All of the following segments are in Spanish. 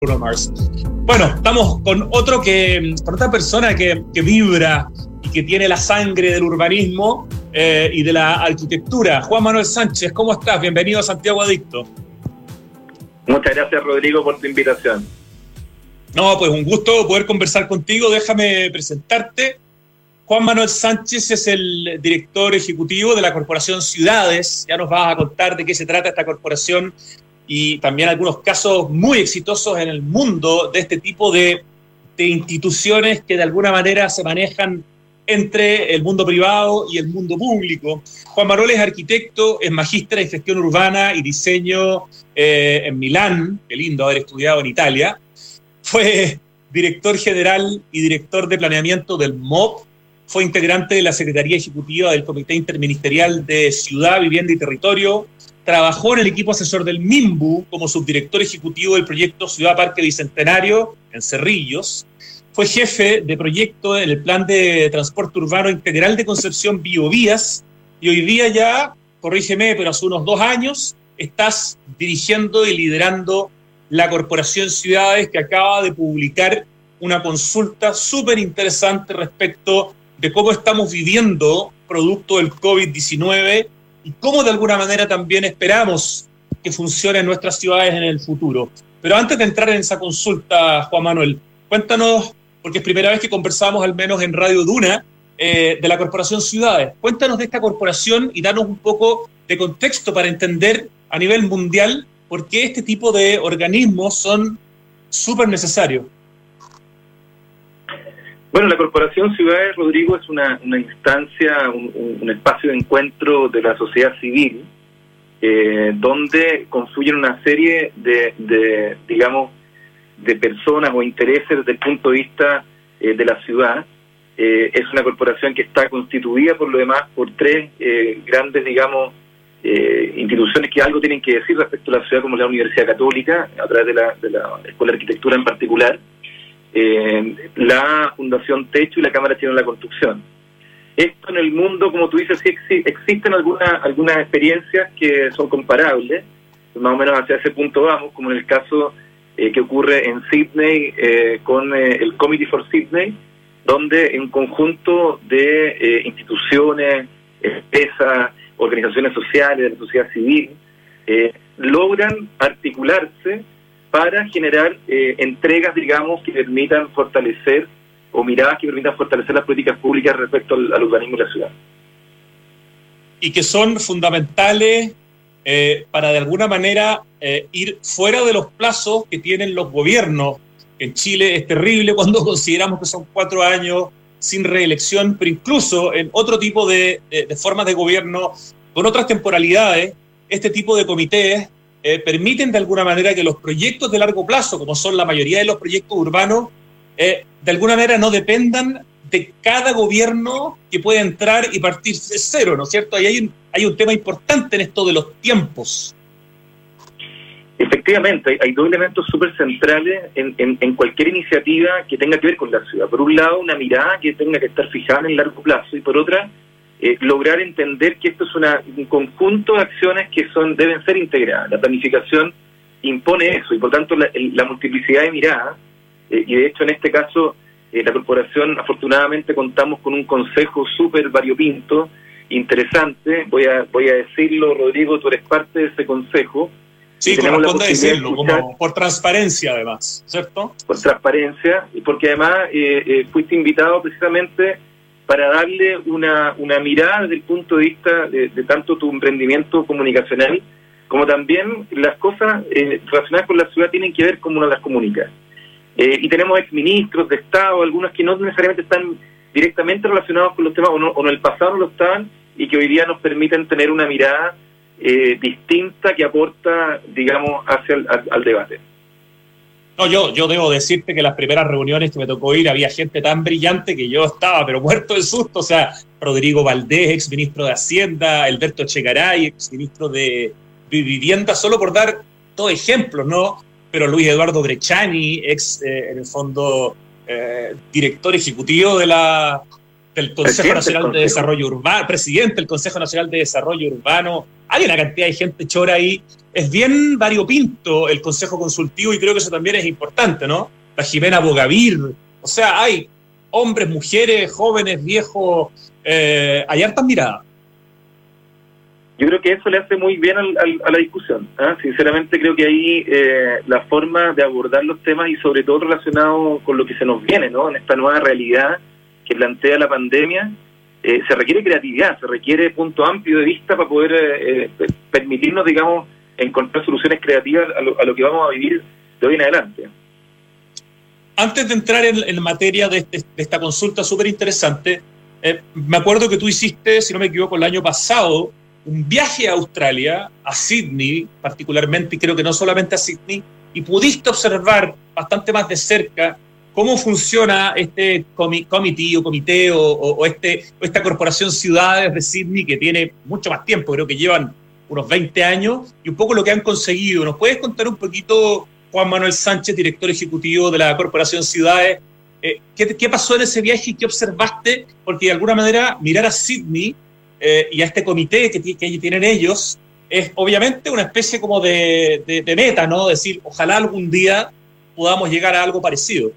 Bruno Mars. Bueno, estamos con otra persona que vibra y que tiene la sangre del urbanismo y de la arquitectura. Juan Manuel Sánchez, ¿cómo estás? Bienvenido a Santiago Adicto. Muchas gracias, Rodrigo, por tu invitación. No, pues un gusto poder conversar contigo. Déjame presentarte. Juan Manuel Sánchez es el director ejecutivo de la Corporación Ciudades. Ya nos vas a contar de qué se trata esta corporación y también algunos casos muy exitosos en el mundo de este tipo de instituciones que de alguna manera se manejan entre el mundo privado y el mundo público. Juan Manuel es arquitecto, es magíster en gestión urbana y diseño en Milán. Qué lindo haber estudiado en Italia. Fue director general y director de planeamiento del MOP. Fue integrante de la Secretaría Ejecutiva del Comité Interministerial de Ciudad, Vivienda y Territorio. Trabajó en el equipo asesor del MIMBU como subdirector ejecutivo del proyecto Ciudad Parque Bicentenario en Cerrillos. Fue jefe de proyecto en el Plan de Transporte Urbano Integral de Concepción Biovías. Y hoy día ya, corrígeme, pero hace unos 2 años, estás dirigiendo y liderando la Corporación Ciudades, que acaba de publicar una consulta súper interesante respecto de cómo estamos viviendo producto del COVID-19 y cómo de alguna manera también esperamos que funcionen nuestras ciudades en el futuro. Pero antes de entrar en esa consulta, Juan Manuel, cuéntanos, porque es primera vez que conversamos, al menos en Radio Duna, de la Corporación Ciudades. Cuéntanos de esta corporación y danos un poco de contexto para entender a nivel mundial por qué este tipo de organismos son súper necesarios. Bueno, la Corporación Ciudades, Rodrigo, es una instancia, un espacio de encuentro de la sociedad civil, donde confluyen una serie de personas o intereses desde el punto de vista de la ciudad. Es una corporación que está constituida, por lo demás, por 3 grandes, instituciones que algo tienen que decir respecto a la ciudad, como la Universidad Católica, a través de la Escuela de Arquitectura en particular, la Fundación Techo y la Cámara Chilena de la Construcción. Esto en el mundo, como tú dices, sí existen algunas experiencias que son comparables, más o menos hacia ese punto vamos, como en el caso que ocurre en Sydney con el Committee for Sydney, donde en conjunto de instituciones, empresas, organizaciones sociales, de la sociedad civil, logran articularse para generar entregas, que permitan fortalecer, o miradas que permitan fortalecer las políticas públicas respecto al urbanismo de la ciudad. Y que son fundamentales para de alguna manera ir fuera de los plazos que tienen los gobiernos. En Chile es terrible cuando consideramos que son 4 años sin reelección, pero incluso en otro tipo de formas de gobierno, con otras temporalidades, este tipo de comités permiten de alguna manera que los proyectos de largo plazo, como son la mayoría de los proyectos urbanos, de alguna manera no dependan de cada gobierno que puede entrar y partir de cero, ¿no es cierto? Ahí hay un tema importante en esto de los tiempos. Efectivamente, hay 2 elementos súper centrales en cualquier iniciativa que tenga que ver con la ciudad. Por un lado, una mirada que tenga que estar fijada en el largo plazo, y por otra, lograr entender que esto es un conjunto de acciones que deben ser integradas. La planificación impone eso, y por tanto la multiplicidad de miradas, y de hecho en este caso la corporación, afortunadamente contamos con un consejo súper variopinto, interesante. Voy a decirlo, Rodrigo, tú eres parte de ese consejo. Sí, corresponde decirlo, como por transparencia además, ¿cierto? Por transparencia, y porque además fuiste invitado precisamente para darle una mirada desde el punto de vista de tanto tu emprendimiento comunicacional, como también las cosas relacionadas con la ciudad tienen que ver cómo uno las comunica. Y tenemos exministros de Estado, algunos que no necesariamente están directamente relacionados con los temas, o en el pasado no lo estaban, y que hoy día nos permiten tener una mirada distinta que aporta, hacia al debate. No, yo debo decirte que las primeras reuniones que me tocó ir había gente tan brillante que yo estaba pero muerto de susto. O sea, Rodrigo Valdés, exministro de Hacienda, Alberto Echegaray, exministro de Vivienda, solo por dar 2 ejemplos, ¿no? Pero Luis Eduardo Brecciani, en el fondo, director ejecutivo de la del Consejo Nacional de Desarrollo Urbano, presidente del Consejo Nacional de Desarrollo Urbano. Hay una cantidad de gente chora ahí. Es bien variopinto el Consejo Consultivo y creo que eso también es importante, ¿no? La Jimena Bogavir. O sea, hay hombres, mujeres, jóvenes, viejos. Hay hartas miradas. Yo creo que eso le hace muy bien a la discusión. Sinceramente creo que ahí la forma de abordar los temas y sobre todo relacionado con lo que se nos viene, ¿no? En esta nueva realidad que plantea la pandemia, se requiere creatividad, se requiere punto amplio de vista para poder permitirnos, digamos, encontrar soluciones creativas a lo que vamos a vivir de hoy en adelante. Antes de entrar en materia de esta consulta súper interesante, me acuerdo que tú hiciste, si no me equivoco, el año pasado, un viaje a Australia, a Sydney particularmente, y creo que no solamente a Sydney, y pudiste observar bastante más de cerca cómo funciona este comité o esta corporación Ciudades de Sydney, que tiene mucho más tiempo, creo que llevan unos 20 años, y un poco lo que han conseguido. ¿Nos puedes contar un poquito, Juan Manuel Sánchez, director ejecutivo de la corporación Ciudades, qué pasó en ese viaje y qué observaste? Porque de alguna manera mirar a Sydney y a este comité que tienen ellos es obviamente una especie como de meta, ¿no? Decir, ojalá algún día podamos llegar a algo parecido.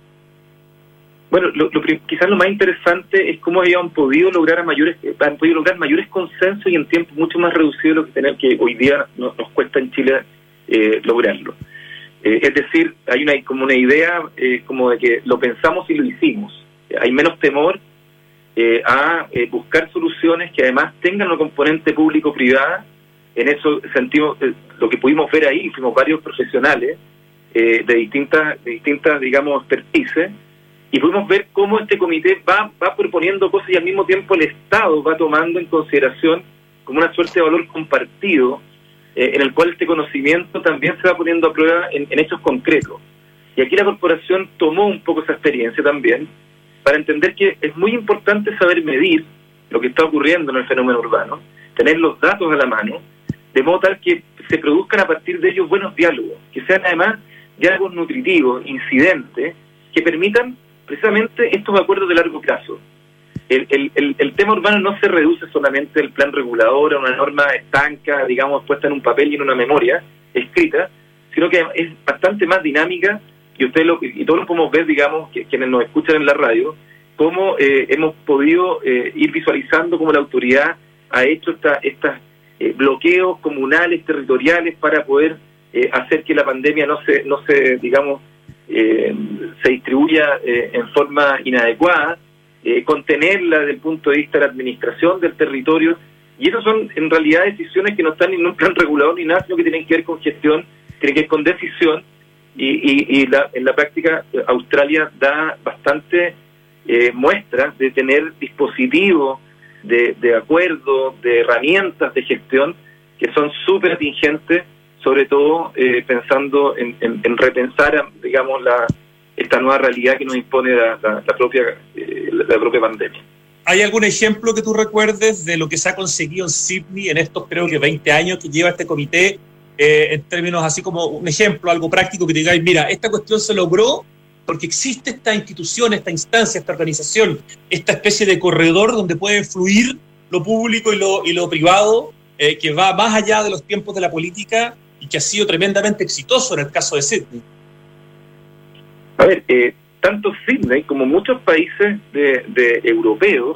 Bueno, quizás lo más interesante es cómo han podido lograr mayores consensos y en tiempo mucho más reducido de lo que hoy día nos cuesta en Chile lograrlo. Es decir, hay como una idea como de que lo pensamos y lo hicimos. Hay menos temor a buscar soluciones que además tengan una componente público-privada. En eso sentido, lo que pudimos ver ahí, fuimos varios profesionales de distintas, digamos, expertices, y pudimos ver cómo este comité va proponiendo cosas y al mismo tiempo el Estado va tomando en consideración como una suerte de valor compartido, en el cual este conocimiento también se va poniendo a prueba en hechos concretos. Y aquí la corporación tomó un poco esa experiencia también, para entender que es muy importante saber medir lo que está ocurriendo en el fenómeno urbano, tener los datos a la mano, de modo tal que se produzcan a partir de ellos buenos diálogos, que sean además diálogos nutritivos, incidentes, que permitan precisamente estos acuerdos de largo plazo. El tema urbano no se reduce solamente al plan regulador, a una norma estanca, digamos, puesta en un papel y en una memoria escrita, sino que es bastante más dinámica, y todos lo podemos ver, digamos, quienes nos escuchan en la radio, cómo hemos podido ir visualizando cómo la autoridad ha hecho estos bloqueos comunales, territoriales, para poder hacer que la pandemia no se digamos, se distribuya en forma inadecuada, contenerla desde el punto de vista de la administración del territorio, y esas son en realidad decisiones que no están en un plan regulador ni nada, sino que tienen que ver con gestión, tienen que ver con decisión, y en la práctica Australia da bastante muestras de tener dispositivos de acuerdo, de herramientas de gestión que son súper atingentes, sobre todo pensando en repensar, digamos, esta nueva realidad que nos impone la propia pandemia. ¿Hay algún ejemplo que tú recuerdes de lo que se ha conseguido en Sydney en estos, creo que 20 años que lleva este comité, en términos así como un ejemplo, algo práctico que te digáis, mira, esta cuestión se logró porque existe esta institución, esta instancia, esta organización, esta especie de corredor donde puede fluir lo público y lo privado, que va más allá de los tiempos de la política y que ha sido tremendamente exitoso en el caso de Sydney? A ver, tanto Sydney como muchos países de europeos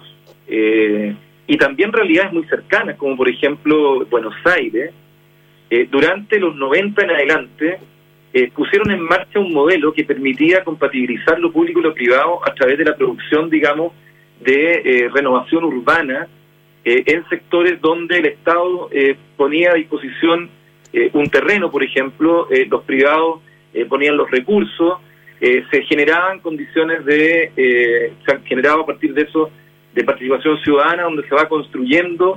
y también realidades muy cercanas, como por ejemplo Buenos Aires, durante los 90 en adelante pusieron en marcha un modelo que permitía compatibilizar lo público y lo privado a través de la producción, digamos, de renovación urbana en sectores donde el Estado ponía a disposición un terreno, por ejemplo, los privados ponían los recursos, se generaban condiciones se han generado a partir de eso de participación ciudadana, donde se va construyendo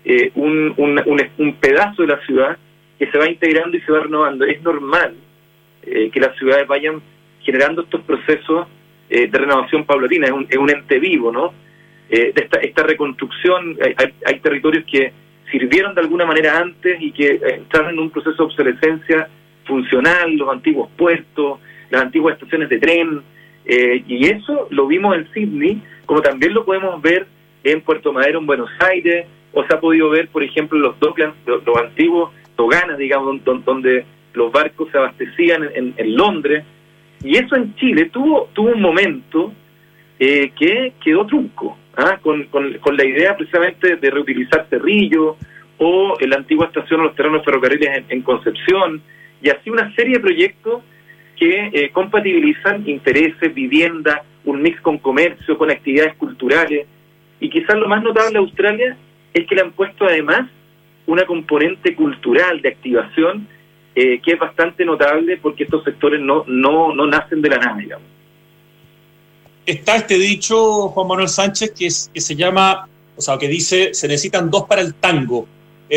un pedazo de la ciudad que se va integrando y se va renovando. Es normal que las ciudades vayan generando estos procesos de renovación paulatina, es un ente vivo, ¿no? Esta reconstrucción, hay territorios que sirvieron de alguna manera antes y que están en un proceso de obsolescencia funcional, los antiguos puertos, las antiguas estaciones de tren, y eso lo vimos en Sydney, como también lo podemos ver en Puerto Madero, en Buenos Aires, o se ha podido ver, por ejemplo, los Docklands, los antiguos toganas, digamos, donde los barcos se abastecían en Londres. Y eso en Chile tuvo un momento que quedó trunco, con la idea precisamente de reutilizar Cerrillo o la antigua estación o los terrenos ferrocarriles en Concepción, y así una serie de proyectos que compatibilizan intereses, vivienda, un mix con comercio, con actividades culturales. Y quizás lo más notable de Australia es que le han puesto además una componente cultural de activación que es bastante notable, porque estos sectores no nacen de la nada, digamos. Está este dicho, Juan Manuel Sánchez, que se llama, o sea, que dice, se necesitan dos para el tango.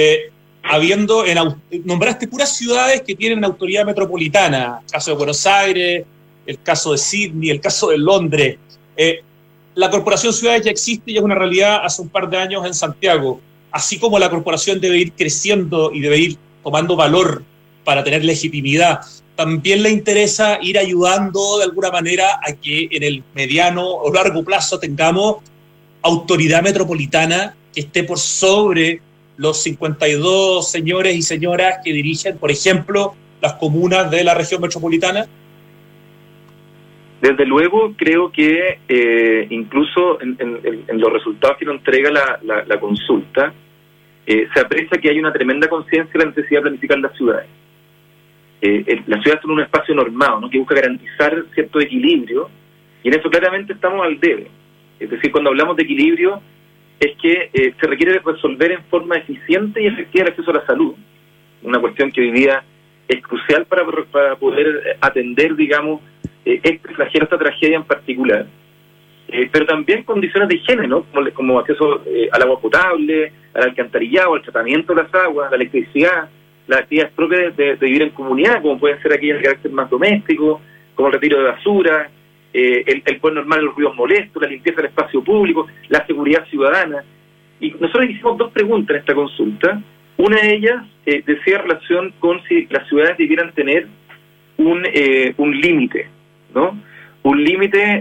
Nombraste puras ciudades que tienen autoridad metropolitana, el caso de Buenos Aires, el caso de Sydney, el caso de Londres. La Corporación Ciudades ya existe y es una realidad hace un par de años en Santiago, así como la corporación debe ir creciendo y debe ir tomando valor para tener legitimidad. También le interesa ir ayudando de alguna manera a que en el mediano o largo plazo tengamos autoridad metropolitana que esté por sobre los 52 señores y señoras que dirigen, por ejemplo, las comunas de la región metropolitana. Desde luego, creo que incluso en los resultados que nos entrega la consulta, se aprecia que hay una tremenda conciencia de la necesidad de planificar las ciudades. Las ciudades son un espacio normado, ¿no?, que busca garantizar cierto equilibrio, y en eso claramente estamos al debe. Es decir, cuando hablamos de equilibrio, es que se requiere resolver en forma eficiente y efectiva el acceso a la salud, una cuestión que hoy día es crucial para poder atender, digamos, este flagelo, esta tragedia en particular. Pero también condiciones de higiene, ¿no?, como acceso al agua potable, al alcantarillado, al tratamiento de las aguas, la electricidad, las actividades propias de vivir en comunidad, como pueden ser aquellas de carácter más doméstico, como el retiro de basura, el poder normal de los ruidos molestos, la limpieza del espacio público, la seguridad ciudadana. Y nosotros hicimos dos preguntas en esta consulta. Una de ellas decía relación con si las ciudades debieran tener un límite, ¿no? Un límite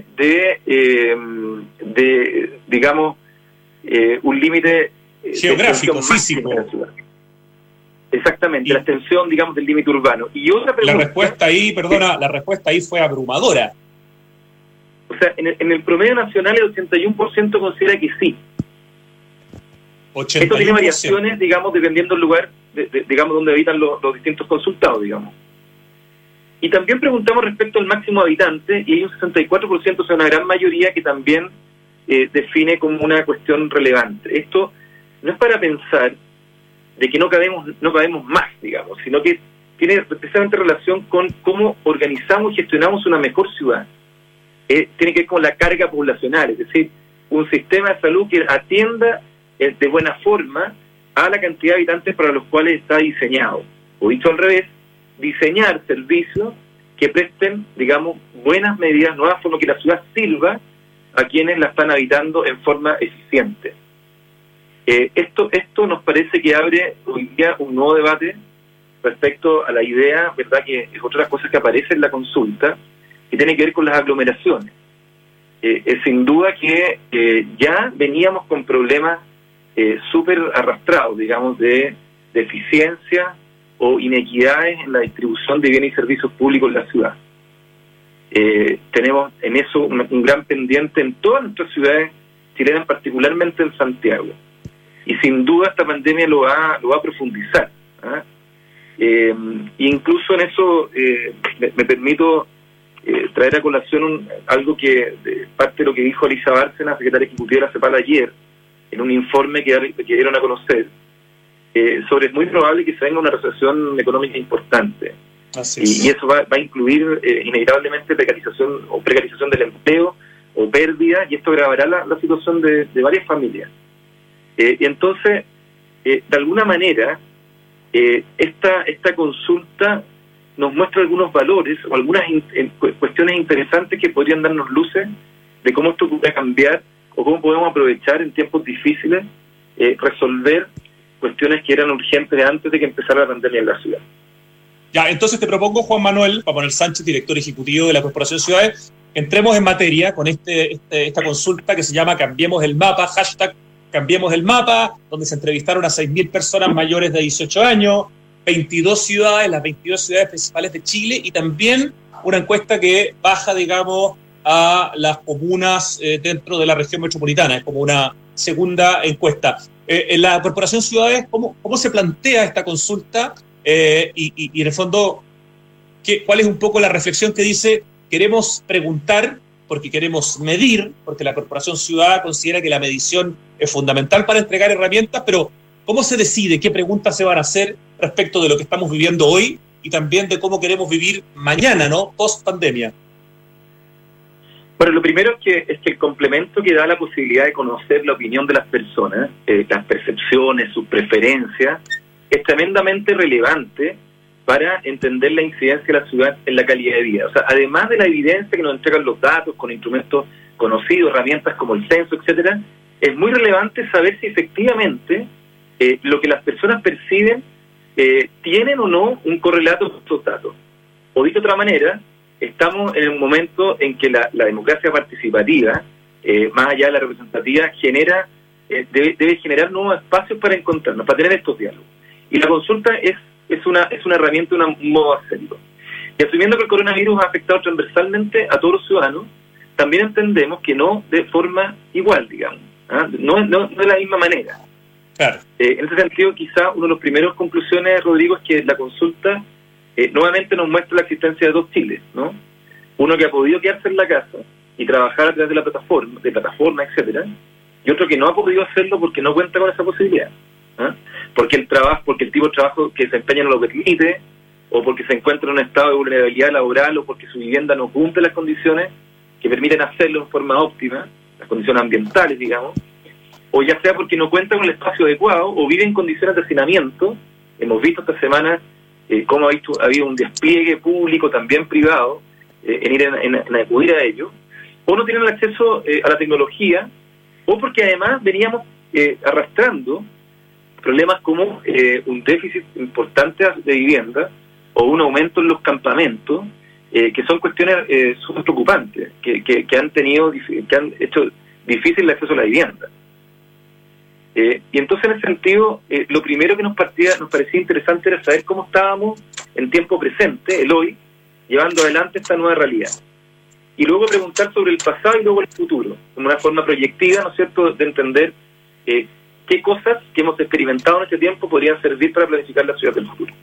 digamos, un límite geográfico, físico. Exactamente, la extensión, digamos, del límite urbano. Y otra pregunta... La respuesta ahí fue abrumadora. O sea, en el promedio nacional el 81% considera que sí. 81%. Esto tiene variaciones, digamos, dependiendo del lugar, digamos, donde habitan los distintos consultados, digamos. Y también preguntamos respecto al máximo de habitantes, y hay un 64%, o sea, una gran mayoría que también define como una cuestión relevante. Esto no es para pensar de que no cabemos más, digamos, sino que tiene precisamente relación con cómo organizamos y gestionamos una mejor ciudad. Tiene que ver con la carga poblacional, es decir, un sistema de salud que atienda de buena forma a la cantidad de habitantes para los cuales está diseñado. O dicho al revés, diseñar servicios que presten, digamos, buenas medidas, nuevas formas, que la ciudad sirva a quienes la están habitando en forma eficiente. Esto nos parece que abre hoy día un nuevo debate respecto a la idea, ¿verdad?, que es otra de las cosas que aparece en la consulta, que tiene que ver con las aglomeraciones. Sin duda que ya veníamos con problemas súper arrastrados, digamos, de deficiencia o inequidades en la distribución de bienes y servicios públicos en la ciudad. Tenemos en eso un gran pendiente en todas nuestras ciudades chilenas, particularmente en Santiago. Y sin duda esta pandemia lo va a profundizar. Incluso en eso me permito traer a colación algo que parte de lo que dijo Elisa Bárcena, secretaria ejecutiva de la CEPAL ayer, en un informe que dieron a conocer, sobre es muy probable que se venga una recesión económica importante. Y eso va a incluir inevitablemente precarización del empleo o pérdida, y esto agravará la situación de varias familias. Y entonces, de alguna manera, esta consulta nos muestra algunos valores o algunas cuestiones interesantes que podrían darnos luces de cómo esto puede cambiar o cómo podemos aprovechar en tiempos difíciles resolver cuestiones que eran urgentes antes de que empezara la pandemia en la ciudad. Ya, entonces te propongo, Juan Manuel Sánchez, director ejecutivo de la Corporación Ciudades, entremos en materia con esta consulta que se llama Cambiemos el Mapa, hashtag Cambiemos el Mapa, donde se entrevistaron a 6.000 personas mayores de 18 años, 22 ciudades, las 22 ciudades principales de Chile, y también una encuesta que baja, digamos, a las comunas dentro de la región metropolitana. Es como una segunda encuesta. En la Corporación Ciudades, ¿cómo se plantea esta consulta? Y en el fondo, ¿cuál es un poco la reflexión que dice? Queremos preguntar porque queremos medir, porque la Corporación Ciudad considera que la medición es fundamental para entregar herramientas, pero ¿cómo se decide qué preguntas se van a hacer respecto de lo que estamos viviendo hoy y también de cómo queremos vivir mañana, ¿no? Post pandemia. Bueno, lo primero es que el complemento que da la posibilidad de conocer la opinión de las personas, las percepciones, sus preferencias, es tremendamente relevante para entender la incidencia de la ciudad en la calidad de vida. O sea, además de la evidencia que nos entregan los datos con instrumentos conocidos, herramientas como el censo, etcétera, es muy relevante saber si efectivamente lo que las personas perciben tienen o no un correlato con estos datos. O dicho de otra manera, estamos en un momento en que la democracia participativa, más allá de la representativa, debe generar nuevos espacios para encontrarnos, para tener estos diálogos. Y la consulta es una herramienta, un modo de hacerlo. Y asumiendo que el coronavirus ha afectado transversalmente a todos los ciudadanos, también entendemos que no de forma igual, digamos, no de la misma manera. Claro. En ese sentido, quizá una de las primeras conclusiones, Rodrigo, es que la consulta nuevamente nos muestra la existencia de dos Chiles, ¿no? Uno que ha podido quedarse en la casa y trabajar a través de la plataforma, etcétera, y otro que no ha podido hacerlo porque no cuenta con esa posibilidad, porque el tipo de trabajo que desempeña no lo permite, o porque se encuentra en un estado de vulnerabilidad laboral, o porque su vivienda no cumple las condiciones que permiten hacerlo en forma óptima, las condiciones ambientales, digamos, o ya sea porque no cuenta con el espacio adecuado, o vive en condiciones de hacinamiento. Hemos visto esta semana cómo ha habido un despliegue público, también privado, en acudir a ello, o no tienen el acceso a la tecnología, o porque además veníamos arrastrando problemas como un déficit importante de vivienda o un aumento en los campamentos, que son cuestiones súper preocupantes, que han hecho difícil el acceso a la vivienda. Y entonces, en ese sentido, lo primero que nos parecía interesante era saber cómo estábamos en tiempo presente, el hoy, llevando adelante esta nueva realidad. Y luego preguntar sobre el pasado y luego el futuro, como una forma proyectiva, ¿no es cierto?, de entender qué cosas que hemos experimentado en este tiempo podrían servir para planificar la ciudad del futuro.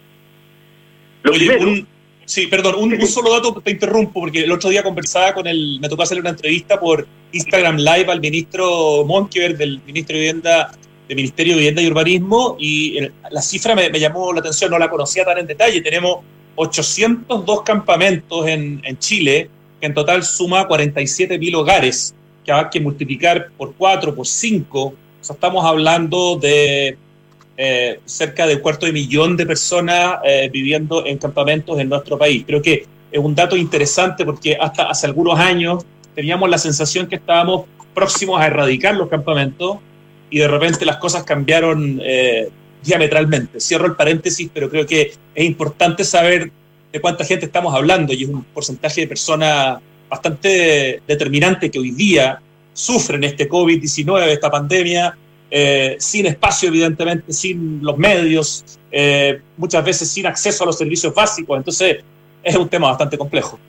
Un solo dato, te interrumpo, porque el otro día conversaba me tocó hacerle una entrevista por Instagram Live al ministro Monkeberg del Ministerio de Vivienda y Urbanismo, y la cifra me llamó la atención, no la conocía tan en detalle. Tenemos 802 campamentos en Chile, que en total suma 47.000 hogares, que hay que multiplicar por 4, por 5, o sea, estamos hablando de cerca de 250.000 de personas viviendo en campamentos en nuestro país. Creo que es un dato interesante porque hasta hace algunos años teníamos la sensación que estábamos próximos a erradicar los campamentos y de repente las cosas cambiaron diametralmente. Cierro el paréntesis, pero creo que es importante saber de cuánta gente estamos hablando, y es un porcentaje de personas bastante determinante que hoy día sufren este COVID-19, esta pandemia, sin espacio, evidentemente, sin los medios, muchas veces sin acceso a los servicios básicos. Entonces es un tema bastante complejo.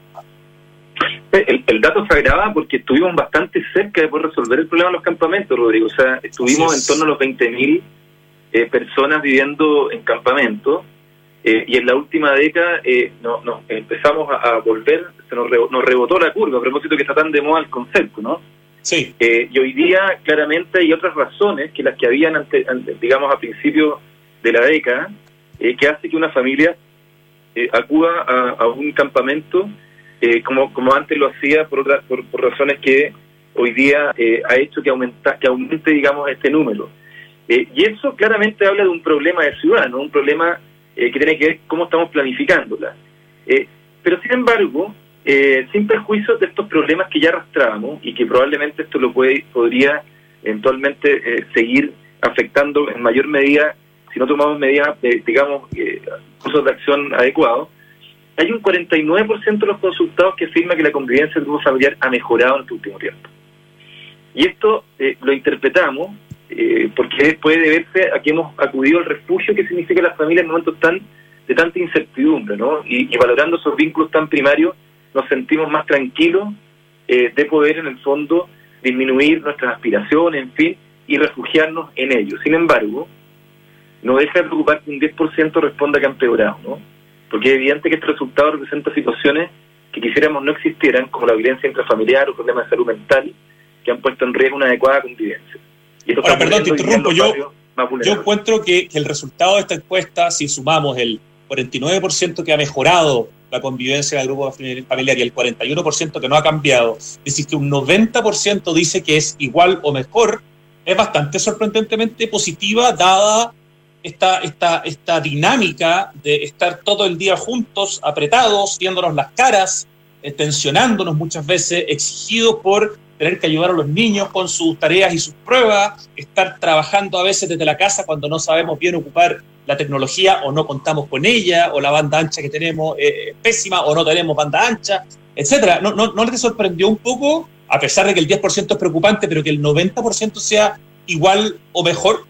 El dato se agrava porque estuvimos bastante cerca de poder resolver el problema de los campamentos, Rodrigo. O sea, estuvimos en torno a los 20.000 personas viviendo en campamentos, y en la última década nos empezamos a volver, nos rebotó la curva, a propósito que está tan de moda el concepto, ¿no? Sí. Y hoy día claramente hay otras razones que las que habían digamos a principios de la década, que hace que una familia acuda a un campamento como antes lo hacía por razones que hoy día ha hecho que aumente digamos este número, y eso claramente habla de un problema de ciudad, ¿no? Un problema que tiene que ver cómo estamos planificándola, pero sin embargo sin perjuicio de estos problemas que ya arrastrábamos y que probablemente esto podría eventualmente seguir afectando en mayor medida si no tomamos medidas, digamos, cursos de acción adecuados. hay un 49% de los consultados que afirma que la convivencia del grupo familiar ha mejorado en este último tiempo. Y esto lo interpretamos porque puede deberse a que hemos acudido al refugio que significa la familia en momentos de tanta incertidumbre, ¿no? Y valorando esos vínculos tan primarios, nos sentimos más tranquilos de poder, en el fondo, disminuir nuestras aspiraciones, en fin, y refugiarnos en ellos. Sin embargo, no deja de preocupar que un 10% responda que han empeorado, ¿no? Porque es evidente que este resultado representa situaciones que quisiéramos no existieran, como la violencia intrafamiliar o problemas de salud mental, que han puesto en riesgo una adecuada convivencia. Y ahora, perdón, te interrumpo. Yo encuentro que el resultado de esta encuesta, si sumamos el 49% que ha mejorado la convivencia del grupo familiar y el 41% que no ha cambiado, es decir, que un 90% dice que es igual o mejor, es bastante sorprendentemente positiva, dada esta dinámica de estar todo el día juntos, apretados, viéndonos las caras, tensionándonos muchas veces, exigidos por tener que ayudar a los niños con sus tareas y sus pruebas, estar trabajando a veces desde la casa cuando no sabemos bien ocupar la tecnología o no contamos con ella, o la banda ancha que tenemos es pésima o no tenemos banda ancha, etcétera. ¿No les sorprendió un poco, a pesar de que el 10% es preocupante, pero que el 90% sea igual o mejor?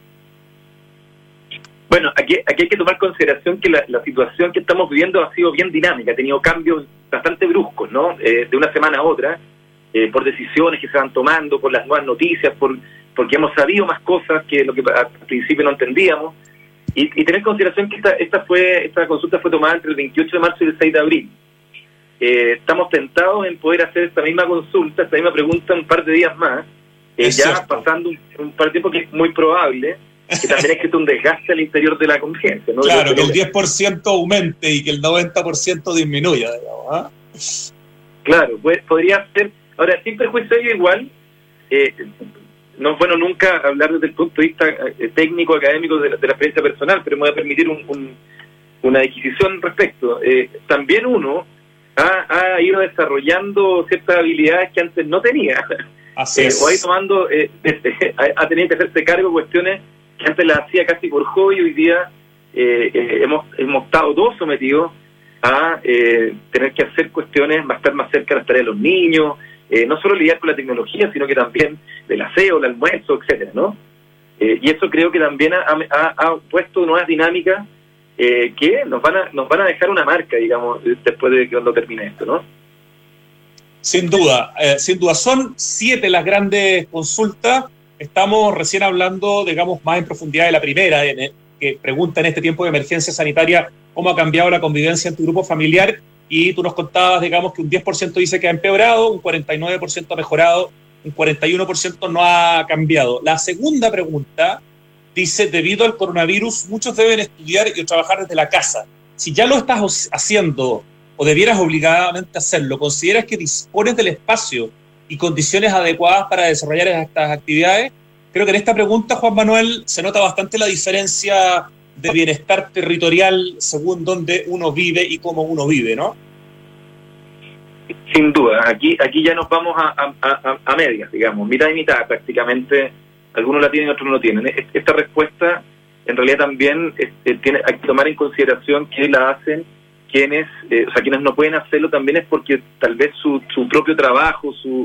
Bueno, aquí hay que tomar consideración que la situación que estamos viviendo ha sido bien dinámica, ha tenido cambios bastante bruscos, ¿no? De una semana a otra, por decisiones que se van tomando, por las nuevas noticias, porque hemos sabido más cosas que lo que al principio no entendíamos, y tener en consideración que esta consulta fue tomada entre el 28 de marzo y el 6 de abril. Estamos tentados en poder hacer esta misma consulta, esta misma pregunta un par de días más, ya pasando un par de tiempo, que es muy probable que también existe un desgaste al interior de la convivencia, ¿no? Claro, que el 10% aumente y que el 90% disminuya, digamos, ¿eh? Claro, podría ser. Ahora, sin prejuicio igual, no es bueno nunca hablar desde el punto de vista técnico, académico de la experiencia personal, pero me voy a permitir una adquisición al respecto. También uno ha ido desarrollando ciertas habilidades que antes no tenía. O ha ido tomando, ha tenido que hacerse cargo de cuestiones que antes las hacía casi por hobby, y hoy día hemos estado todos sometidos a tener que hacer cuestiones, a estar más cerca de las tareas de los niños, no solo lidiar con la tecnología, sino que también del aseo, el almuerzo, etcétera, ¿no? Y eso creo que también ha puesto nuevas dinámicas que nos van a dejar una marca, digamos, después de cuando termine esto, ¿no? Sin duda. Son 7 las grandes consultas. Estamos recién hablando, digamos, más en profundidad de la primera, que pregunta en este tiempo de emergencia sanitaria cómo ha cambiado la convivencia en tu grupo familiar, y tú nos contabas, digamos, que un 10% dice que ha empeorado, un 49% ha mejorado, un 41% no ha cambiado. La segunda pregunta dice, debido al coronavirus, muchos deben estudiar y trabajar desde la casa. Si ya lo estás haciendo o debieras obligadamente hacerlo, ¿consideras que dispones del espacio y condiciones adecuadas para desarrollar estas actividades? Creo que en esta pregunta, Juan Manuel, se nota bastante la diferencia de bienestar territorial según dónde uno vive y cómo uno vive, ¿no? Sin duda, aquí ya nos vamos a medias, digamos, mitad y mitad prácticamente. Algunos la tienen y otros no la tienen. Esta respuesta, en realidad, también hay que tomar en consideración que la hacen quienes no pueden hacerlo, también es porque tal vez su propio trabajo, su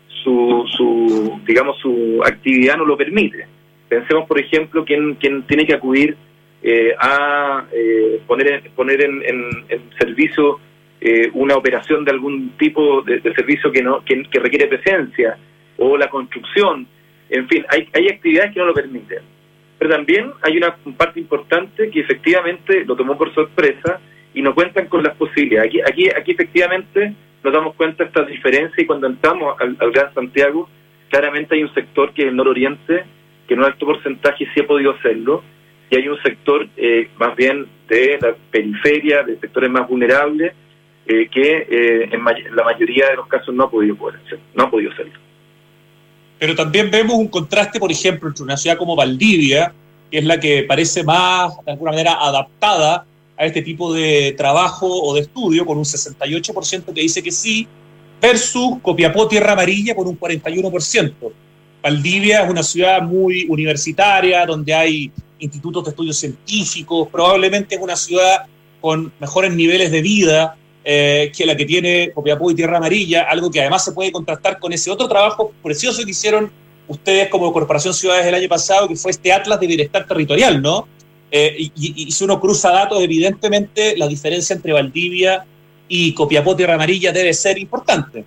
actividad no lo permite. Pensemos, por ejemplo, quien tiene que acudir a poner en servicio una operación de algún tipo de servicio que requiere presencia, o la construcción. En fin, hay actividades que no lo permiten. Pero también hay una parte importante que efectivamente lo tomó por sorpresa y no cuentan con las posibilidades. Aquí efectivamente nos damos cuenta de esta diferencia, y cuando entramos al Gran Santiago, claramente hay un sector que es el nororiente, que en un alto porcentaje sí ha podido hacerlo, y hay un sector más bien de la periferia, de sectores más vulnerables, que en la mayoría de los casos no ha podido hacerlo. Pero también vemos un contraste, por ejemplo, entre una ciudad como Valdivia, que es la que parece más, de alguna manera, adaptada a este tipo de trabajo o de estudio, con un 68% que dice que sí, versus Copiapó, Tierra Amarilla, con un 41%. Valdivia es una ciudad muy universitaria, donde hay institutos de estudios científicos, probablemente es una ciudad con mejores niveles de vida, que la que tiene Copiapó y Tierra Amarilla, algo que además se puede contrastar con ese otro trabajo precioso que hicieron ustedes como Corporación Ciudades el año pasado, que fue este Atlas de Bienestar Territorial, ¿no? Y si uno cruza datos, evidentemente la diferencia entre Valdivia y Copiapó, Tierra Amarilla debe ser importante.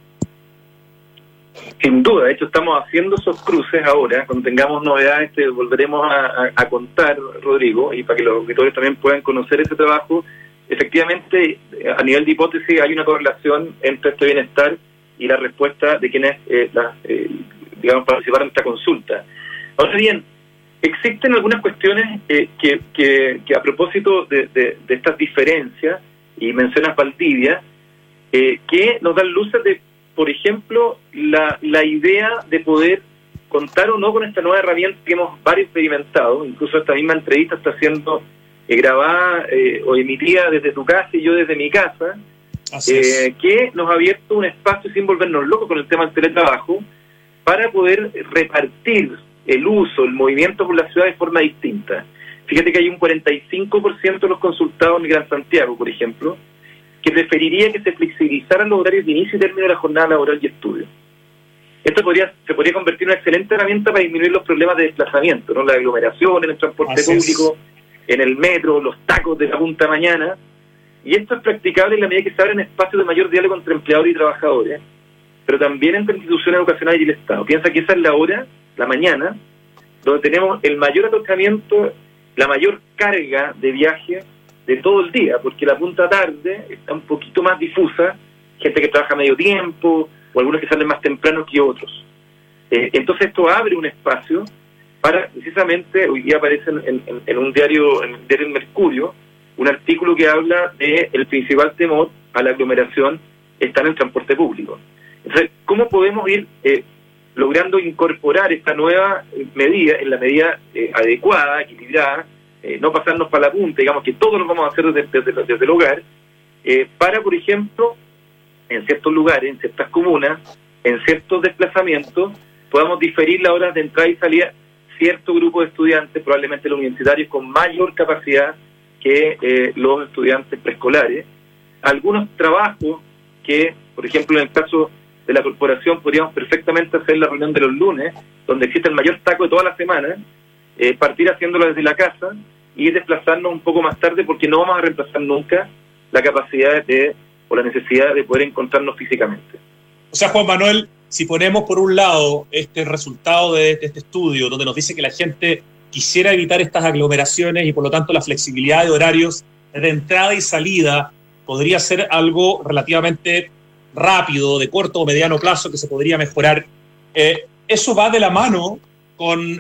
Sin duda, de hecho estamos haciendo esos cruces ahora. Cuando tengamos novedades te volveremos a contar, Rodrigo, y para que los auditores también puedan conocer ese trabajo. Efectivamente, a nivel de hipótesis hay una correlación entre este bienestar y la respuesta de quienes participaron en esta consulta. Ahora bien, existen algunas cuestiones que a propósito de estas diferencias, y mencionas Valdivia, que nos dan luces de, por ejemplo, la idea de poder contar o no con esta nueva herramienta que hemos varios experimentado. Incluso esta misma entrevista está siendo grabada o emitida desde tu casa y yo desde mi casa, que nos ha abierto un espacio sin volvernos locos con el tema del teletrabajo para poder repartir el uso, el movimiento por la ciudad de forma distinta. Fíjate que hay un 45% de los consultados en el Gran Santiago, por ejemplo, que preferiría que se flexibilizaran los horarios de inicio y término de la jornada laboral y estudio. Esto se podría convertir en una excelente herramienta para disminuir los problemas de desplazamiento, ¿no? La aglomeración en el transporte público, en el metro, los tacos de la punta mañana. Y esto es practicable en la medida que se abren espacios de mayor diálogo entre empleadores y trabajadores, pero también entre instituciones educacionales y el Estado. Piensa que esa es la hora, la mañana, donde tenemos el mayor atolcamiento, la mayor carga de viaje de todo el día, porque la punta tarde está un poquito más difusa, gente que trabaja medio tiempo, o algunos que salen más temprano que otros. Entonces esto abre un espacio para, precisamente, hoy día aparece en un diario, en el diario El Mercurio, un artículo que habla de el principal temor a la aglomeración está en el transporte público. Entonces, ¿cómo podemos ir logrando incorporar esta nueva medida en la medida adecuada, equilibrada, no pasarnos para la punta, digamos que todos lo vamos a hacer desde el hogar, para, por ejemplo, en ciertos lugares, en ciertas comunas, en ciertos desplazamientos, podamos diferir las horas de entrada y salida cierto grupo de estudiantes, probablemente los universitarios, con mayor capacidad que los estudiantes preescolares. Algunos trabajos que, por ejemplo, en el caso de la corporación, podríamos perfectamente hacer la reunión de los lunes, donde existe el mayor taco de toda la semana, partir haciéndolo desde la casa y desplazarnos un poco más tarde, porque no vamos a reemplazar nunca la capacidad o la necesidad de poder encontrarnos físicamente. O sea, Juan Manuel, si ponemos por un lado este resultado de este estudio, donde nos dice que la gente quisiera evitar estas aglomeraciones y por lo tanto la flexibilidad de horarios de entrada y salida podría ser algo relativamente rápido, de corto o mediano plazo, que se podría mejorar. Eso va de la mano con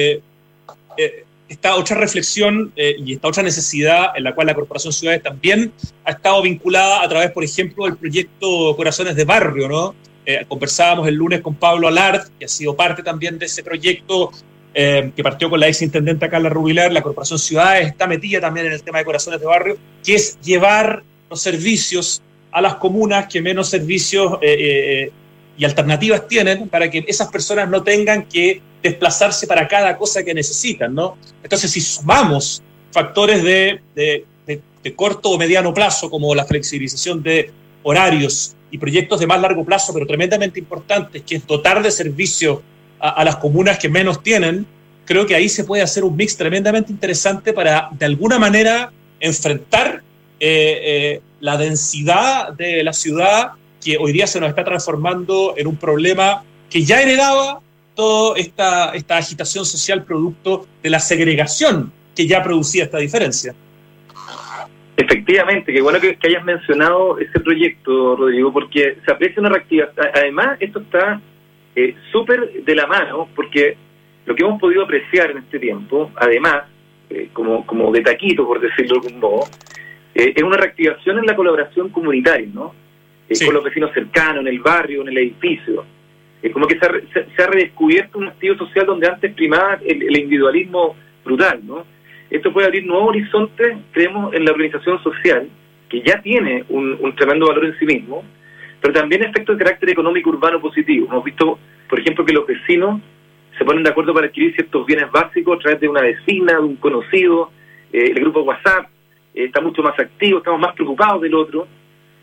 esta otra reflexión y esta otra necesidad en la cual la Corporación Ciudades también ha estado vinculada a través, por ejemplo, del proyecto Corazones de Barrio, ¿no? Conversábamos el lunes con Pablo Alard, que ha sido parte también de ese proyecto, que partió con la exintendenta Carla Rubilar. La Corporación Ciudades está metida también en el tema de Corazones de Barrio, que es llevar los servicios a las comunas que menos servicios y alternativas tienen, para que esas personas no tengan que desplazarse para cada cosa que necesitan, ¿no? Entonces, si sumamos factores de corto o mediano plazo, como la flexibilización de horarios, y proyectos de más largo plazo, pero tremendamente importantes, que es dotar de servicio a las comunas que menos tienen, creo que ahí se puede hacer un mix tremendamente interesante para, de alguna manera, enfrentar la densidad de la ciudad, que hoy día se nos está transformando en un problema que ya heredaba toda esta agitación social producto de la segregación que ya producía esta diferencia. Efectivamente, qué bueno que hayas mencionado ese proyecto, Rodrigo, porque se aprecia una reactivación. Además, esto está súper de la mano, porque lo que hemos podido apreciar en este tiempo, además, como de taquito, por decirlo de algún modo, es una reactivación en la colaboración comunitaria, ¿no? Sí. Con los vecinos cercanos, en el barrio, en el edificio. Como que se ha redescubierto un activo social donde antes primaba el individualismo brutal, ¿no? Esto puede abrir nuevos horizontes, creemos, en la organización social, que ya tiene un tremendo valor en sí mismo, pero también efectos de carácter económico urbano positivo. Hemos visto, por ejemplo, que los vecinos se ponen de acuerdo para adquirir ciertos bienes básicos a través de una vecina, de un conocido. El grupo WhatsApp está mucho más activo, estamos más preocupados del otro.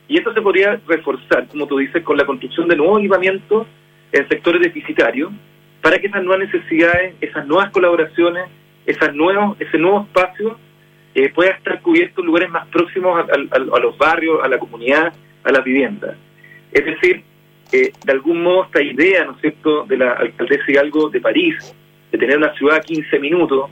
Y esto se podría reforzar, como tú dices, con la construcción de nuevos equipamientos en sectores deficitarios, para que esas nuevas necesidades, esas nuevas colaboraciones, ese nuevo espacio pueda estar cubierto en lugares más próximos a los barrios, a la comunidad, a las viviendas. Es decir, de algún modo esta idea, ¿no es cierto?, de la alcaldesa Hidalgo de París, de tener una ciudad a 15 minutos,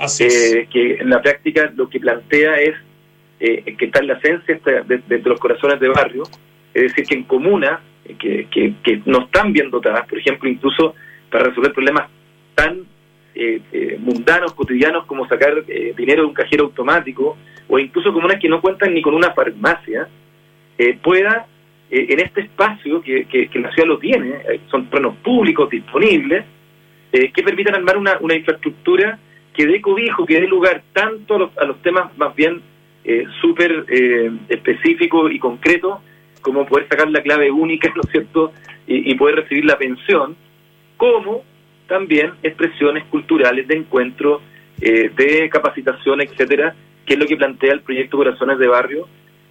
que en la práctica lo que plantea es que está en la esencia de los corazones de barrio, es decir, que en comunas que no están bien dotadas, por ejemplo, incluso para resolver problemas tan mundanos, cotidianos, como sacar dinero de un cajero automático, o incluso comunas que no cuentan ni con una farmacia, pueda, en este espacio que la ciudad lo tiene, son terrenos públicos disponibles, que permitan armar una infraestructura que dé cobijo, que dé lugar tanto a los temas más bien súper específicos y concretos, como poder sacar la clave única, ¿no es cierto?, y poder recibir la pensión, como también expresiones culturales de encuentro, de capacitación, etcétera, que es lo que plantea el proyecto Corazones de Barrio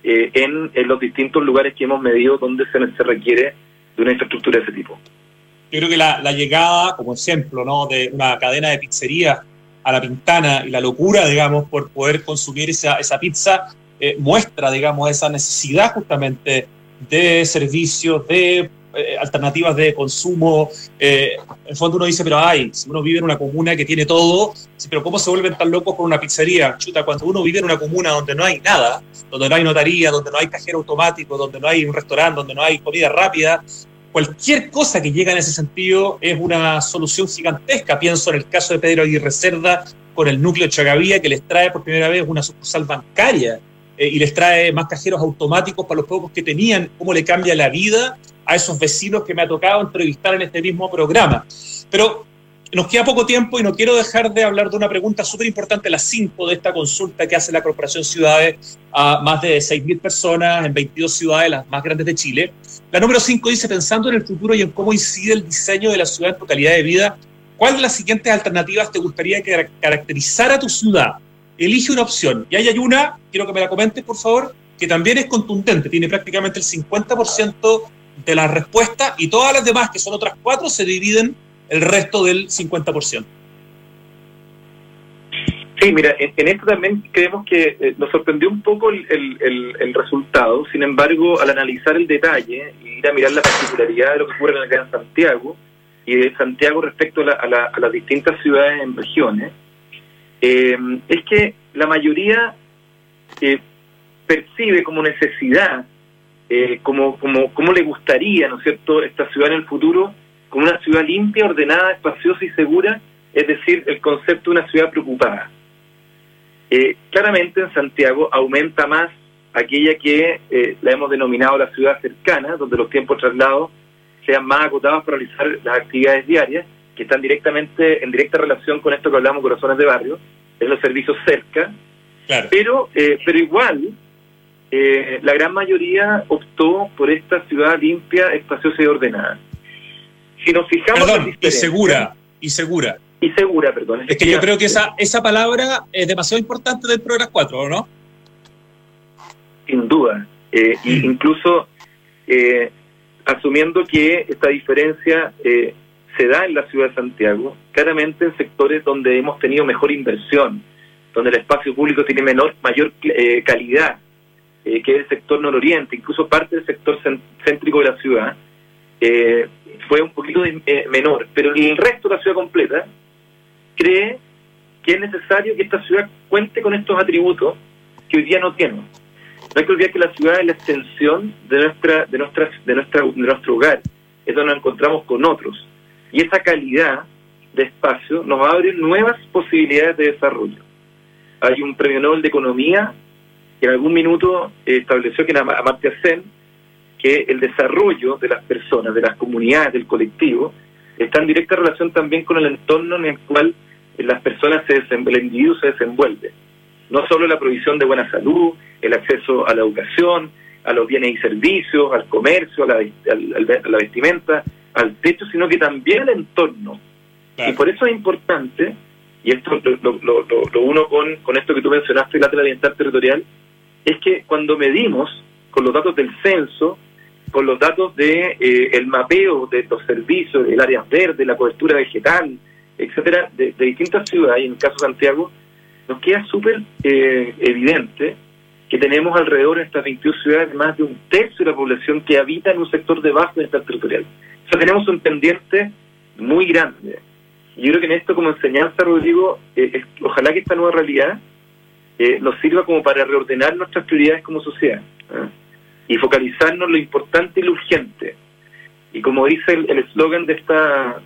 en los distintos lugares que hemos medido donde se requiere de una infraestructura de ese tipo. Yo creo que la llegada, como ejemplo, ¿no?, de una cadena de pizzerías a La Pintana y la locura, digamos, por poder consumir esa pizza, muestra, digamos, esa necesidad justamente de servicios, de alternativas de consumo. En el fondo uno dice, pero si uno vive en una comuna que tiene todo, sí, pero ¿cómo se vuelven tan locos por una pizzería? Chuta, cuando uno vive en una comuna donde no hay nada, donde no hay notaría, donde no hay cajero automático, donde no hay un restaurante, donde no hay comida rápida, cualquier cosa que llega en ese sentido es una solución gigantesca. Pienso en el caso de Pedro Aguirre Cerda con el núcleo Chagavía, que les trae por primera vez una sucursal bancaria y les trae más cajeros automáticos para los pocos que tenían. Cómo le cambia la vida a esos vecinos que me ha tocado entrevistar en este mismo programa. Pero nos queda poco tiempo y no quiero dejar de hablar de una pregunta súper importante, la 5 de esta consulta que hace la Corporación Ciudades a más de 6.000 personas en 22 ciudades, las más grandes de Chile. La número 5 dice, pensando en el futuro y en cómo incide el diseño de la ciudad en tu calidad de vida, ¿cuál de las siguientes alternativas te gustaría que caracterizara tu ciudad? Elige una opción. Y ahí hay una, quiero que me la comentes, por favor, que también es contundente, tiene prácticamente el 50% de la respuesta, y todas las demás, que son otras 4, se dividen el resto del 50%. Sí, mira, en esto también creemos que nos sorprendió un poco el resultado. Sin embargo, al analizar el detalle y ir a mirar la particularidad de lo que ocurre acá en Santiago, y de Santiago respecto a las distintas ciudades en regiones, es que la mayoría percibe como necesidad, como le gustaría, ¿no es cierto?, esta ciudad en el futuro, como una ciudad limpia, ordenada, espaciosa y segura, es decir, el concepto de una ciudad preocupada. Claramente en Santiago aumenta más aquella que la hemos denominado la ciudad cercana, donde los tiempos de traslado sean más acotados para realizar las actividades diarias, que están en directa relación con esto que hablamos, Corazones de Barrio, en los servicios cerca. Claro. Pero igual, la gran mayoría optó por esta ciudad limpia, espaciosa y ordenada. Si nos fijamos... Perdón, y segura. Y segura, perdón. Es que yo creo que esa palabra es demasiado importante dentro de las 4, ¿o no? Sin duda. Incluso asumiendo que esta diferencia se da en la ciudad de Santiago, claramente en sectores donde hemos tenido mejor inversión, donde el espacio público tiene mayor calidad, que es el sector nororiente, incluso parte del sector céntrico de la ciudad, fue un poquito menor, pero el resto de la ciudad completa cree que es necesario que esta ciudad cuente con estos atributos que hoy día no tiene. No hay que olvidar que la ciudad es la extensión de nuestro hogar, es donde nos encontramos con otros, y esa calidad de espacio nos abre nuevas posibilidades de desarrollo. Hay un premio Nobel de Economía que en algún minuto estableció, que era Amartya Sen, que el desarrollo de las personas, de las comunidades, del colectivo, está en directa relación también con el entorno en el cual las personas el individuo se desenvuelve. No solo la provisión de buena salud, el acceso a la educación, a los bienes y servicios, al comercio, a la vestimenta, al techo, sino que también al entorno. Claro. Y por eso es importante, y esto lo uno con esto que tú mencionaste, la bienestar territorial, es que cuando medimos con los datos del censo, con los datos de el mapeo de los servicios, el área verde, la cobertura vegetal, etcétera, de distintas ciudades, y en el caso de Santiago, nos queda súper evidente que tenemos alrededor de estas 22 ciudades más de un tercio de la población que habita en un sector de bajo bienestar territorial. O sea, tenemos un pendiente muy grande. Y yo creo que en esto, como enseñanza, Rodrigo, ojalá que esta nueva realidad nos sirva como para reordenar nuestras prioridades como sociedad, y focalizarnos en lo importante y lo urgente. Y como dice el eslogan de esta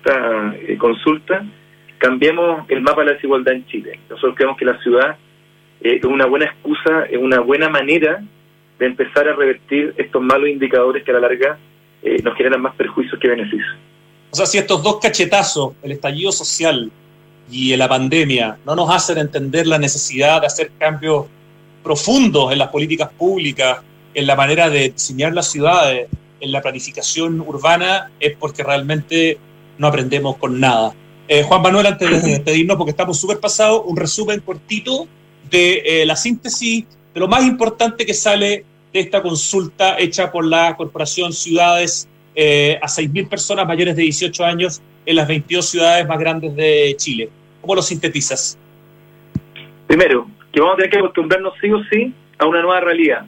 consulta, cambiemos el mapa de la desigualdad en Chile. Nosotros creemos que la ciudad es una buena excusa, es una buena manera de empezar a revertir estos malos indicadores que a la larga nos generan más perjuicios que beneficios. O sea, si estos dos cachetazos, el estallido social y la pandemia, no nos hacen entender la necesidad de hacer cambios profundos en las políticas públicas, en la manera de diseñar las ciudades, en la planificación urbana, es porque realmente no aprendemos con nada. Juan Manuel, antes de despedirnos, porque estamos súper pasados, un resumen cortito de la síntesis de lo más importante que sale de esta consulta hecha por la Corporación Ciudades a 6.000 personas mayores de 18 años en las 22 ciudades más grandes de Chile. ¿Cómo lo sintetizas? Primero, que vamos a tener que acostumbrarnos sí o sí a una nueva realidad,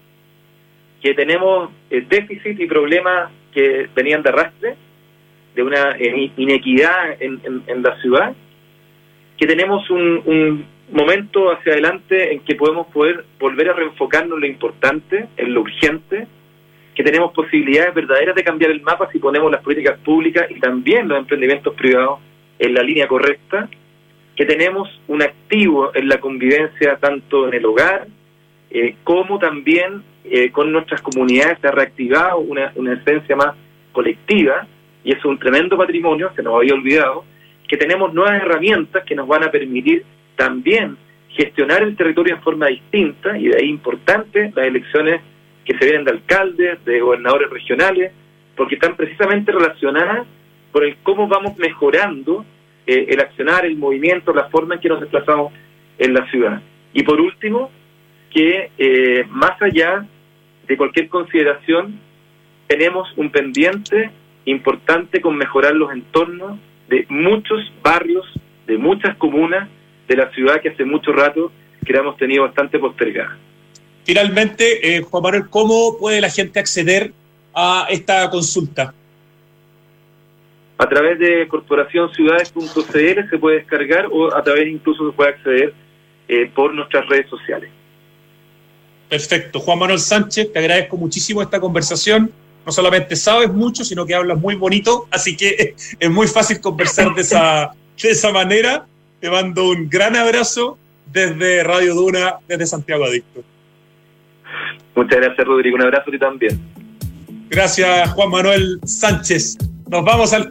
que tenemos déficit y problemas que venían de arrastre, de una inequidad en la ciudad, que tenemos un momento hacia adelante en que podemos volver a reenfocarnos en lo importante, en lo urgente, que tenemos posibilidades verdaderas de cambiar el mapa si ponemos las políticas públicas y también los emprendimientos privados en la línea correcta, que tenemos un activo en la convivencia tanto en el hogar como también con nuestras comunidades. Se ha reactivado una esencia más colectiva, y eso es un tremendo patrimonio, se nos había olvidado, que tenemos nuevas herramientas que nos van a permitir también gestionar el territorio en forma distinta, y de ahí importante las elecciones que se vienen de alcaldes, de gobernadores regionales, porque están precisamente relacionadas con el cómo vamos mejorando el accionar, el movimiento, la forma en que nos desplazamos en la ciudad. Y por último, que más allá de cualquier consideración, tenemos un pendiente importante con mejorar los entornos de muchos barrios, de muchas comunas de la ciudad que hace mucho rato que la hemos tenido bastante postergada. Finalmente, Juan Manuel, ¿cómo puede la gente acceder a esta consulta? A través de corporacionciudades.cl se puede descargar, o a través incluso se puede acceder por nuestras redes sociales. Perfecto. Juan Manuel Sánchez, te agradezco muchísimo esta conversación. No solamente sabes mucho, sino que hablas muy bonito, así que es muy fácil conversar de esa manera. Te mando un gran abrazo desde Radio Duna, desde Santiago Adicto. Muchas gracias, Rodrigo. Un abrazo a ti también. Gracias, Juan Manuel Sánchez. Nos vamos al